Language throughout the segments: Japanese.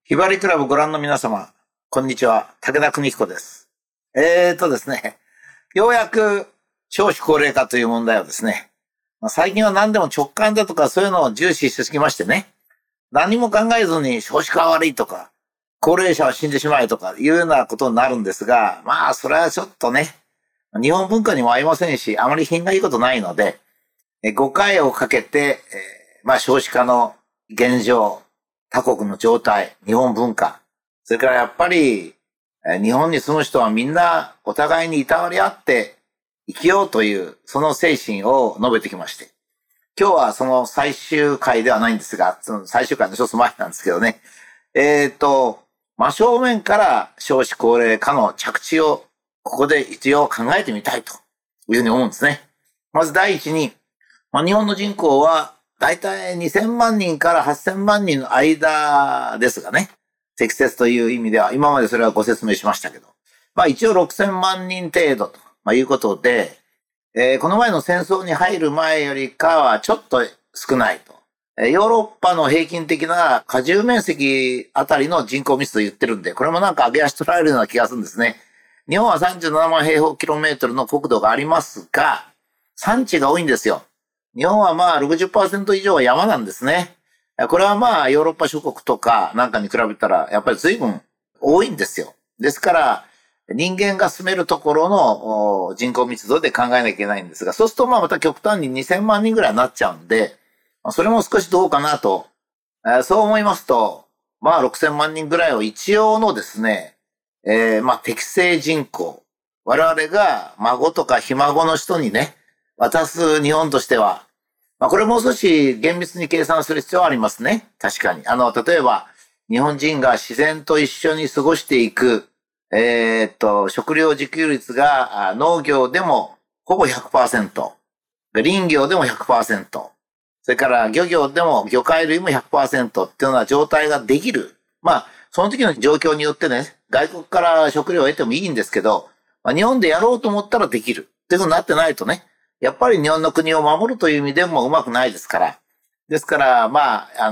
ひばりクラブご覧の皆様、こんにちは。武田邦彦です。ですね、ようやく少子高齢化という問題をですね、最近は何でも直感だとかそういうのを重視してきましてね、何も考えずに少子化は悪いとか、高齢者は死んでしまえとかいうようなことになるんですが、それはちょっとね、日本文化にも合いませんし、あまり品がいいことないので、5回をかけて、少子化の現状、他国の状態、日本文化、それからやっぱり、日本に住む人はみんなお互いにいたわり合って生きようという、その精神を述べてきまして、今日はその最終回ではないんですが、その最終回の一つ前なんですけどね、真正面から少子高齢化の着地をここで一応考えてみたいというふうに思うんですね。まず第一に、日本の人口はだいたい2000万人から8000万人の間ですがね、適切という意味では、今までそれはご説明しましたけど、一応6000万人程度ということで、この前の戦争に入る前よりかはちょっと少ないと。ヨーロッパの平均的な荷重面積あたりの人口密度言ってるんで、これもなんか上げ足取られるような気がするんですね。日本は37万平方キロメートルの国土がありますが、産地が多いんですよ。日本は60% 以上は山なんですね。これはヨーロッパ諸国とかなんかに比べたらやっぱり随分多いんですよ。ですから人間が住めるところの人口密度で考えなきゃいけないんですが、そうするとまた極端に2000万人ぐらいになっちゃうんで、それも少しどうかなと。そう思いますと、6000万人ぐらいを一応のですね、適正人口。我々が孫とかひ孫の人にね、渡す日本としては、これもう少し厳密に計算する必要はありますね。確かに。例えば、日本人が自然と一緒に過ごしていく、食料自給率が農業でもほぼ 100%、林業でも 100%、それから漁業でも魚介類も 100% っていうような状態ができる。その時の状況によってね、外国から食料を得てもいいんですけど、日本でやろうと思ったらできる。っていうふうになってないとね、やっぱり日本の国を守るという意味でもうまくないですから。ですから、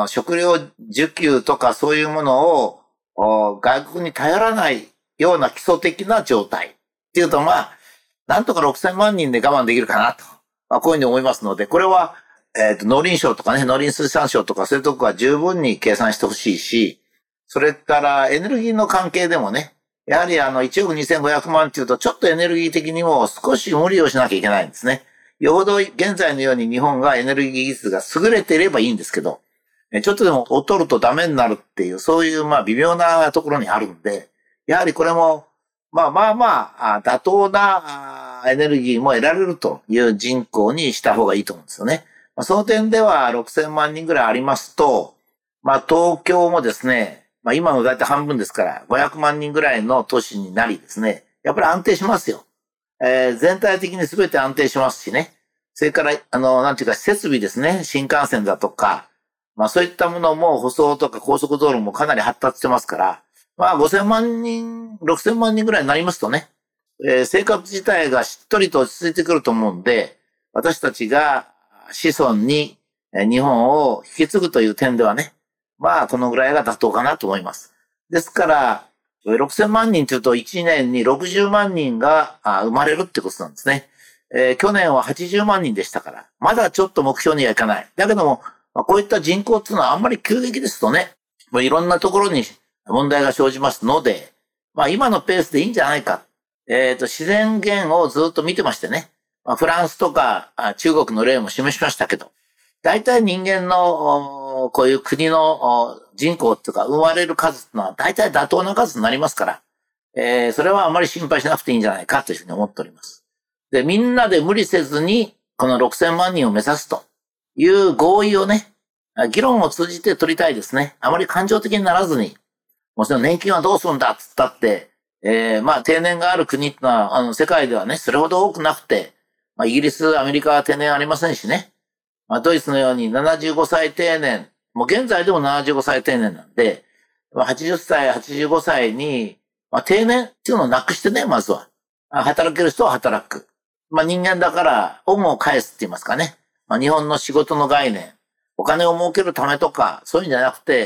食料需給とかそういうものを外国に頼らないような基礎的な状態っていうとなんとか6000万人で我慢できるかなと。こういうふうに思いますので、これは、農林省とかね、農林水産省とかそういうとこは十分に計算してほしいし、それからエネルギーの関係でもね、やはり1億2500万っていうとちょっとエネルギー的にも少し無理をしなきゃいけないんですね。よほど現在のように日本がエネルギー技術が優れていればいいんですけど、ちょっとでも劣るとダメになるっていう、そういう微妙なところにあるんで、やはりこれも、妥当なエネルギーも得られるという人口にした方がいいと思うんですよね。その点では6000万人ぐらいありますと、東京もですね、今のだいたい半分ですから500万人ぐらいの都市になりですね、やっぱり安定しますよ。全体的に全て安定しますしね。それから、設備ですね。新幹線だとか、そういったものも舗装とか高速道路もかなり発達してますから、5000万人、6000万人ぐらいになりますとね、生活自体がしっとりと落ち着いてくると思うんで、私たちが子孫に日本を引き継ぐという点ではね、このぐらいが妥当かなと思います。ですから、6000万人というと1年に60万人が生まれるってことなんですね。去年は80万人でしたから、まだちょっと目標にはいかない。だけども、こういった人口っていうのはあんまり急激ですとね、いろんなところに問題が生じますので、今のペースでいいんじゃないか。自然源をずっと見てましてね、フランスとか中国の例も示しましたけど、大体人間のこういう国の人口っていうか生まれる数っていうのは大体妥当な数になりますから、それはあまり心配しなくていいんじゃないかというふうに思っております。で、みんなで無理せずにこの6000万人を目指すという合意をね、議論を通じて取りたいですね。あまり感情的にならずに、もちろん年金はどうするんだっつったって、定年がある国ってのは世界ではね、それほど多くなくて、イギリス、アメリカは定年ありませんしね。ドイツのように75歳定年、もう現在でも75歳定年なんで、80歳、85歳に、定年っていうのをなくしてね、まずは。働ける人は働く。人間だから恩を返すって言いますかね。日本の仕事の概念、お金を儲けるためとか、そういうんじゃなくて、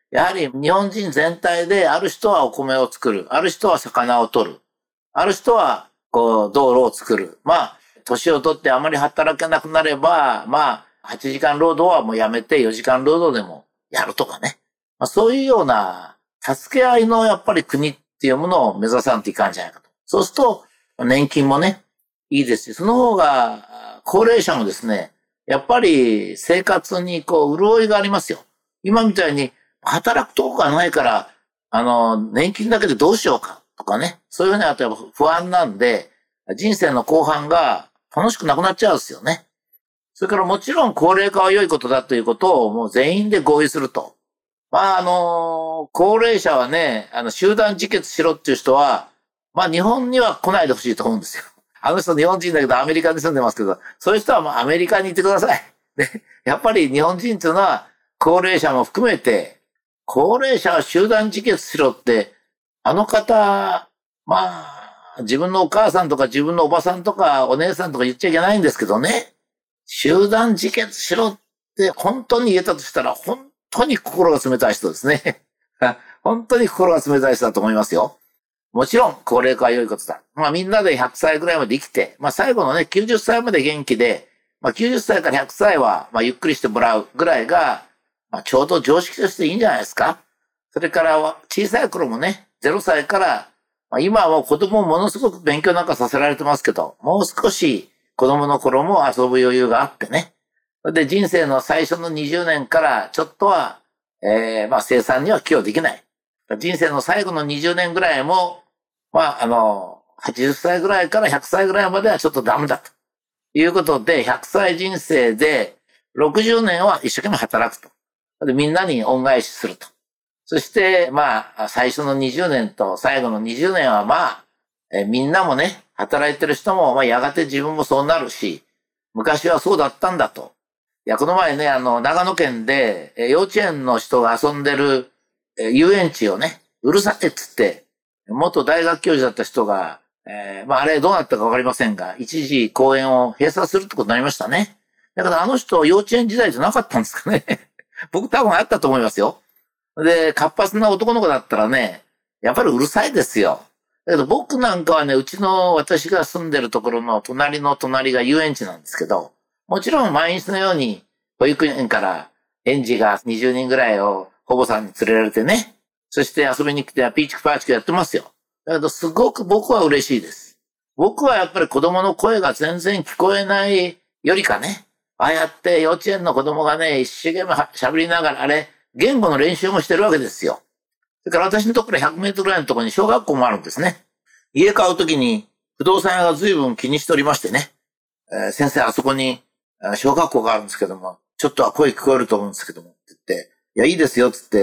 やはり日本人全体である人はお米を作る、ある人は魚を取る、ある人は道路を作る。年を取ってあまり働けなくなれば、8時間労働はもうやめて4時間労働でもやるとかね。そういうような助け合いのやっぱり国っていうものを目指さんといかんじゃないかと。そうすると、年金もね、いいですし、その方が高齢者もですね、やっぱり生活に潤いがありますよ。今みたいに働くとこがないから、年金だけでどうしようかとかね。そういうふうにあとやっぱ不安なんで、人生の後半が楽しくなくなっちゃうんですよね。それからもちろん高齢化は良いことだということをもう全員で合意すると。高齢者はね、集団自決しろっていう人は、日本には来ないでほしいと思うんですよ。あの人日本人だけどアメリカに住んでますけど、そういう人はアメリカに行ってください。で、やっぱり日本人っていうのは高齢者も含めて、高齢者は集団自決しろって、あの方、自分のお母さんとか自分のおばさんとかお姉さんとか言っちゃいけないんですけどね。集団自決しろって本当に言えたとしたら、本当に心が冷たい人ですね。本当に心が冷たい人だと思いますよ。もちろん高齢化は良いことだ。みんなで100歳ぐらいまで生きて、最後のね、90歳まで元気で、90歳から100歳は、ゆっくりしてもらうぐらいが、ちょうど常識としていいんじゃないですか。それから小さい頃もね、0歳から、今はもう子供ものすごく勉強なんかさせられてますけど、もう少し子供の頃も遊ぶ余裕があってね。で、人生の最初の20年からちょっとは、生産には寄与できない。人生の最後の20年ぐらいも、80歳ぐらいから100歳ぐらいまではちょっとダメだということで、100歳人生で60年は一生懸命働くと。で、みんなに恩返しすると。そして、最初の20年と最後の20年はみんなもね、働いてる人も、やがて自分もそうなるし、昔はそうだったんだと。いや、この前ね、長野県で、幼稚園の人が遊んでる、遊園地をね、うるさいっつって、元大学教授だった人が、あれどうなったかわかりませんが、一時公園を閉鎖するってことになりましたね。だからあの人幼稚園時代じゃなかったんですかね。僕多分あったと思いますよ。で、活発な男の子だったらね、やっぱりうるさいですよ。だけど僕なんかはね、私が住んでるところの隣の隣が遊園地なんですけど、もちろん毎日のように保育園から園児が20人ぐらいを保母さんに連れられてね、そして遊びに来てピーチクパーチクやってますよ。だけどすごく僕は嬉しいです。僕はやっぱり子供の声が全然聞こえないよりかね、ああやって幼稚園の子供がね、一生懸命喋りながら言語の練習もしてるわけですよ。それから私のところ100メートルぐらいのところに小学校もあるんですね。家買うときに不動産屋が随分気にしておりましてね、先生あそこに小学校があるんですけども、ちょっとは声聞こえると思うんですけどもって言って、いやいいですよって言って、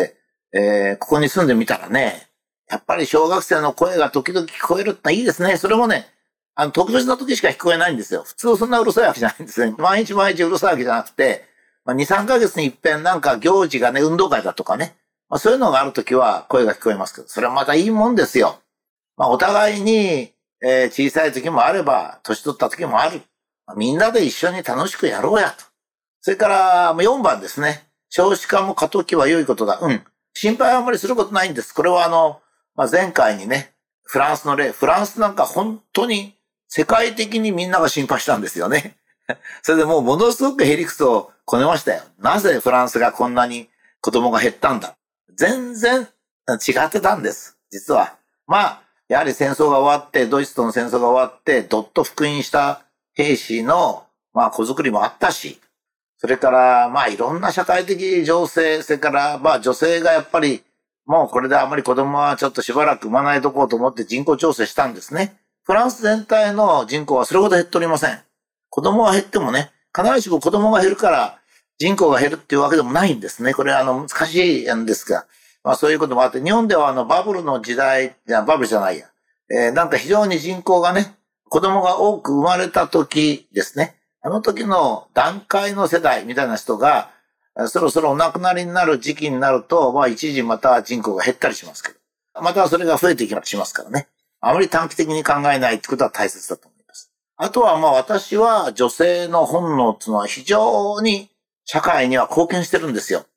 ここに住んでみたらね、やっぱり小学生の声が時々聞こえるっていいですね。それもね、特別な時しか聞こえないんですよ。普通そんなうるさいわけじゃないんですね。毎日毎日うるさいわけじゃなくて、2、3ヶ月に一遍なんか行事がね、運動会だとかね。そういうのがあるときは声が聞こえますけど、それはまたいいもんですよ。お互いに、小さい時もあれば、年取った時もある。みんなで一緒に楽しくやろうやと。それから、4番ですね。少子化も過渡期は良いことだ。心配はあんまりすることないんです。これは前回にね、フランスの例、フランスなんか本当に世界的にみんなが心配したんですよね。それでもうものすごくへりくつをこねましたよ。なぜフランスがこんなに子供が減ったんだ。全然違ってたんです。実は。やはり戦争が終わって、ドイツとの戦争が終わって、どっと復員した兵士の、子作りもあったし、それから、いろんな社会的情勢、それから、女性がやっぱり、もうこれであまり子供はちょっとしばらく産まないとこうと思って人口調整したんですね。フランス全体の人口はそれほど減っておりません。子供が減ってもね、必ずしも子供が減るから人口が減るっていうわけでもないんですね。これ難しいんですが。そういうこともあって、日本ではバブルの時代、バブルじゃないや。なんか非常に人口がね、子供が多く生まれた時ですね。あの時の団塊の世代みたいな人が、そろそろお亡くなりになる時期になると、一時また人口が減ったりしますけど。またそれが増えていきますからね。あまり短期的に考えないってことは大切だと思います。あとは私は女性の本能っていうのは非常に社会には貢献してるんですよ。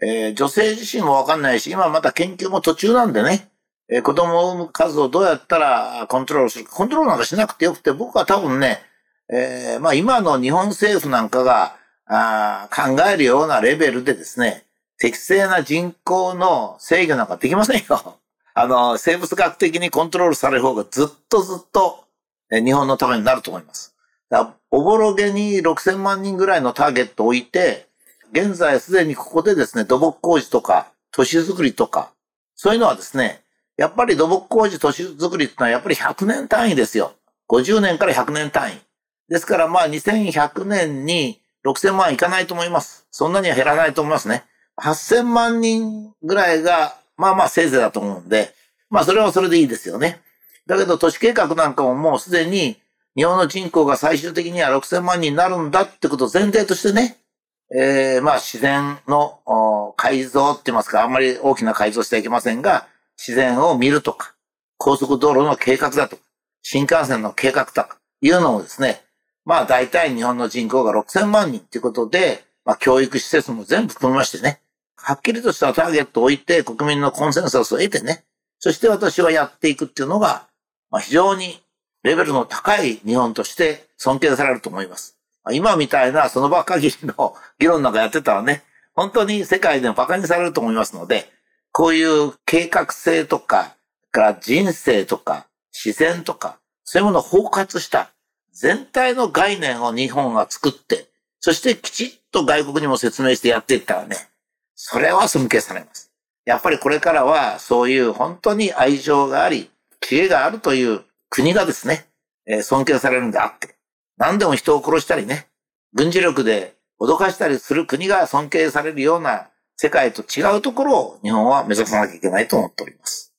女性自身もわかんないし、今また研究も途中なんでね、子供を産む数をどうやったらコントロールするか、コントロールなんかしなくてよくて、僕は多分ね、まあ今の日本政府なんかが考えるようなレベルでですね、適正な人口の制御なんかできませんよ。生物学的にコントロールされる方がずっと日本のためになると思います。おぼろげに6000万人ぐらいのターゲットを置いて、現在すでにここでですね、土木工事とか都市づくりとか、そういうのはですね、やっぱり土木工事都市づくりってのはやっぱり100年単位ですよ。50年から100年単位。ですからまあ2100年に6000万いかないと思います。そんなには減らないと思いますね。8000万人ぐらいがまあせいぜいだと思うんで、まあそれはそれでいいですよね。だけど都市計画なんかももうすでに日本の人口が最終的には6000万人になるんだってことを前提としてね、まあ自然の改造って言いますか、あんまり大きな改造してはいけませんが、自然を見るとか、高速道路の計画だとか、新幹線の計画とかいうのをですね、まあ大体日本の人口が6000万人っていうことで、まあ教育施設も全部含めましてね、はっきりとしたターゲットを置いて国民のコンセンサスを得てね、そして私はやっていくっていうのが、まあ非常にレベルの高い日本として尊敬されると思います。今みたいなその場限りの議論なんかやってたらね、本当に世界でも馬鹿にされると思いますので、こういう計画性とか、から人生とか自然とか、そういうものを包括した全体の概念を日本が作って、そしてきちっと外国にも説明してやっていったらね、それは尊敬されます。やっぱりこれからはそういう本当に愛情があり、知恵があるという国がですね、尊敬されるんであって、何でも人を殺したりね、軍事力で脅かしたりする国が尊敬されるような世界と違うところを日本は目指さなきゃいけないと思っております。